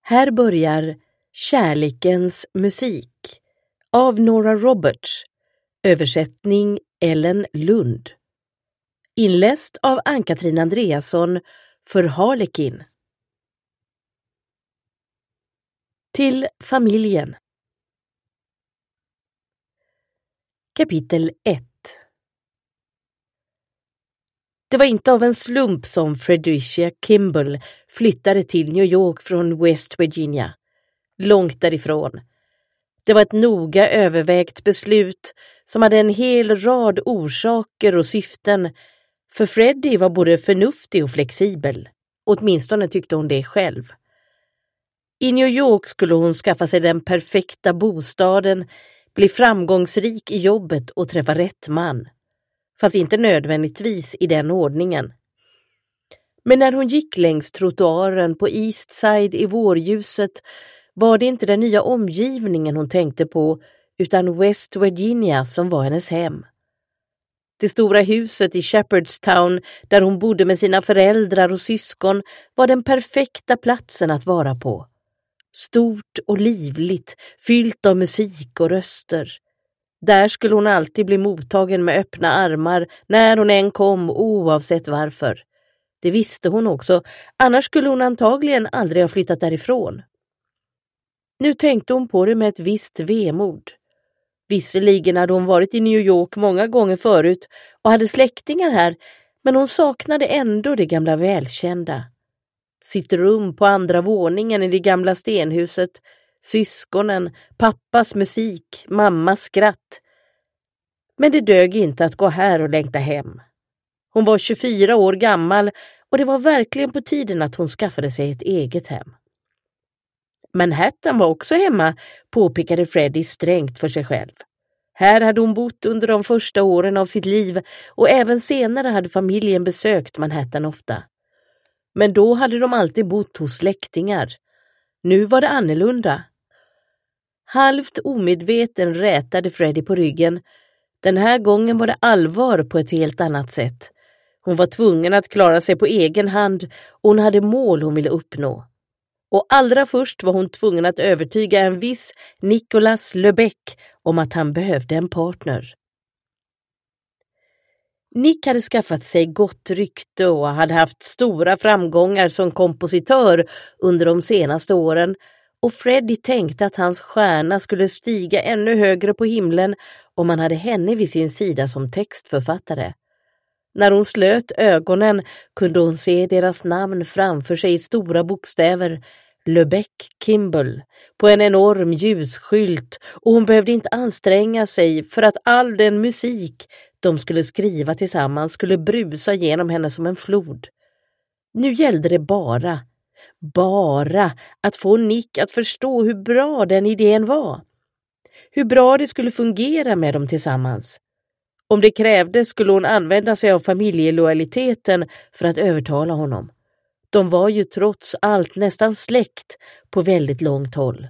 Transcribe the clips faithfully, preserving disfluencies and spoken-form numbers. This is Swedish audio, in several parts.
Här börjar Kärlekens musik av Nora Roberts, översättning Ellen Lund. Inläst av Ann-Katrin Andreasson för Harlekin. Till familjen. Kapitel ett. Det var inte av en slump som Fredericia Kimball flyttade till New York från West Virginia. Långt därifrån. Det var ett noga övervägt beslut som hade en hel rad orsaker och syften. För Freddie var både förnuftig och flexibel. Åtminstone tyckte hon det själv. I New York skulle hon skaffa sig den perfekta bostaden, bli framgångsrik i jobbet och träffa rätt man. Fast inte nödvändigtvis i den ordningen. Men när hon gick längs trottoaren på East Side i vårljuset var det inte den nya omgivningen hon tänkte på utan West Virginia som var hennes hem. Det stora huset i Shepherdstown där hon bodde med sina föräldrar och syskon var den perfekta platsen att vara på. Stort och livligt, fyllt av musik och röster. Där skulle hon alltid bli mottagen med öppna armar när hon än kom, oavsett varför. Det visste hon också, annars skulle hon antagligen aldrig ha flyttat därifrån. Nu tänkte hon på det med ett visst vemod. Visserligen hade hon varit i New York många gånger förut och hade släktingar här, men hon saknade ändå det gamla välkända. Sitt rum på andra våningen i det gamla stenhuset, syskonen, pappas musik, mammas skratt. Men det dög inte att gå här och längta hem. Hon var tjugofyra år gammal och det var verkligen på tiden att hon skaffade sig ett eget hem. Manhattan var också hemma, påpekade Freddie strängt för sig själv. Här hade hon bott under de första åren av sitt liv och även senare hade familjen besökt Manhattan ofta. Men då hade de alltid bott hos släktingar. Nu var det annorlunda. Halvt omedveten rätade Freddie på ryggen. Den här gången var det allvar på ett helt annat sätt. Hon var tvungen att klara sig på egen hand och hon hade mål hon ville uppnå. Och allra först var hon tvungen att övertyga en viss Nicholas Lebec om att han behövde en partner. Nick hade skaffat sig gott rykte och hade haft stora framgångar som kompositör under de senaste åren och Freddie tänkte att hans stjärna skulle stiga ännu högre på himlen om han hade henne vid sin sida som textförfattare. När hon slöt ögonen kunde hon se deras namn framför sig i stora bokstäver, Lebec Kimball, på en enorm ljusskylt och hon behövde inte anstränga sig för att all den musik de skulle skriva tillsammans skulle brusa genom henne som en flod. Nu gällde det bara, bara att få Nick att förstå hur bra den idén var. Hur bra det skulle fungera med dem tillsammans. Om det krävdes skulle hon använda sig av familjelojaliteten för att övertala honom. De var ju trots allt nästan släkt på väldigt långt håll.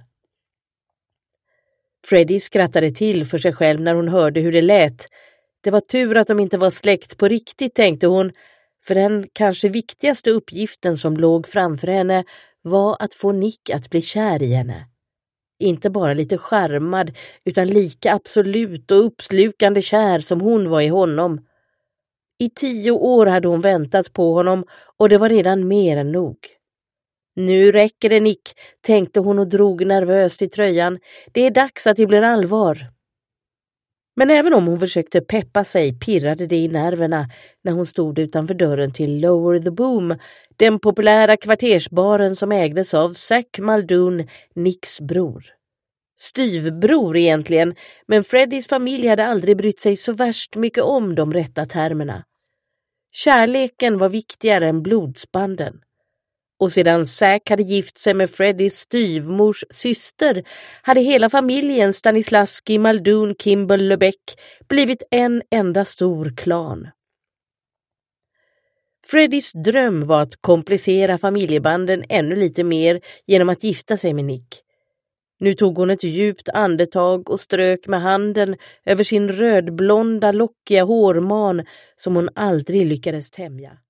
Freddie skrattade till för sig själv när hon hörde hur det lät. Det var tur att de inte var släkt på riktigt, tänkte hon, för den kanske viktigaste uppgiften som låg framför henne var att få Nick att bli kär i henne. Inte bara lite charmad utan lika absolut och uppslukande kär som hon var i honom. I tio år hade hon väntat på honom och det var redan mer än nog. Nu räcker det, Nick, tänkte hon och drog nervöst i tröjan. Det är dags att det blir allvar. Men även om hon försökte peppa sig pirrade det i nerverna när hon stod utanför dörren till Lower the Boom, den populära kvartersbaren som ägdes av Zack Muldoon, Nicks bror. Styvbror egentligen, men Freddies familj hade aldrig brytt sig så värst mycket om de rätta termerna. Kärleken var viktigare än blodsbanden. Och sedan Zack hade gift sig med Freddies styvmors syster hade hela familjen Stanislavski, Muldoon, Kimball, Lebec blivit en enda stor klan. Freddies dröm var att komplicera familjebanden ännu lite mer genom att gifta sig med Nick. Nu tog hon ett djupt andetag och strök med handen över sin rödblonda, lockiga hårman som hon aldrig lyckades tämja.